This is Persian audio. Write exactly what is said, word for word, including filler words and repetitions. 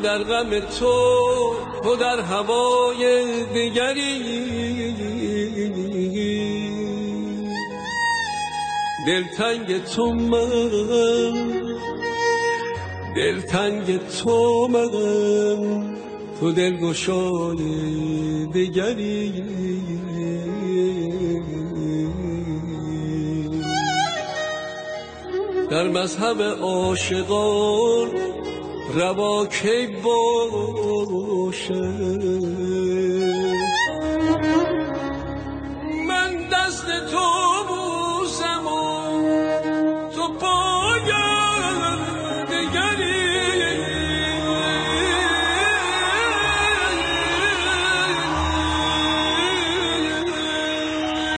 در غم تو، تو در هوای دیگری. دلتنگ تو من، دلتنگ تو من، تو دلگشای دیگری. در مذهب عاشقان روا کی باشه، من دست تو